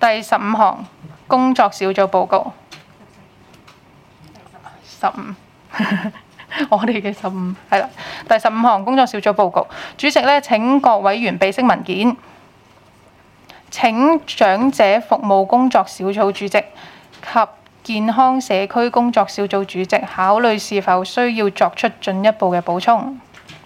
第15項工作小組報告。15我哋嘅15係啦。第15項工作小組報告，主席咧請各委員備悉文件。請長者服務工作小組主席及健康社區工作小組主席考慮是否需要作出進一步嘅補充。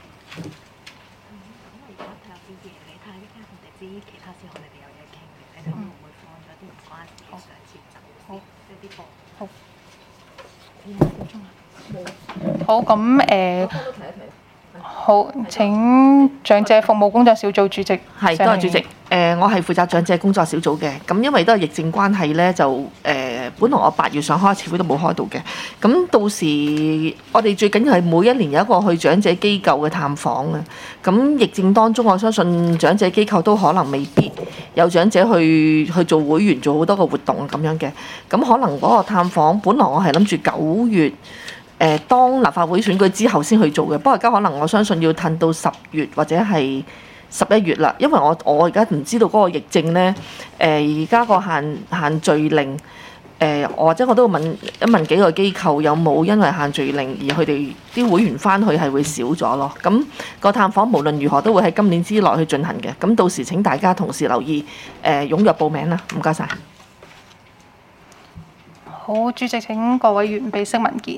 好，咁好，請長者服務工作小組主席。 係，多謝主席。我係負責長者工作小組嘅，咁因為都係疫症關係咧，就本來我8月想開次會都冇開到嘅。咁到時我哋最緊要係每一年有一個去長者機構嘅探訪啊。咁疫症當中，我相信長者機構都可能未必有長者去做會員，做好多個活動咁樣嘅。咁可能嗰個探訪，本來我係諗住9月。當立法會選舉之後先去做嘅，不過而家可能我相信要褪到10月或者係11月啦，因為我而家唔知道嗰個疫症咧，而家個限聚令，或者我都會問幾個機構有冇因為限聚令而佢哋啲會員翻去係會少咗咯。咁個探訪無論如何都會喺今年之內去進行嘅。咁到時請大家同時留意，踴躍報名啦。唔該晒。 好，主席請各委員備悉文件。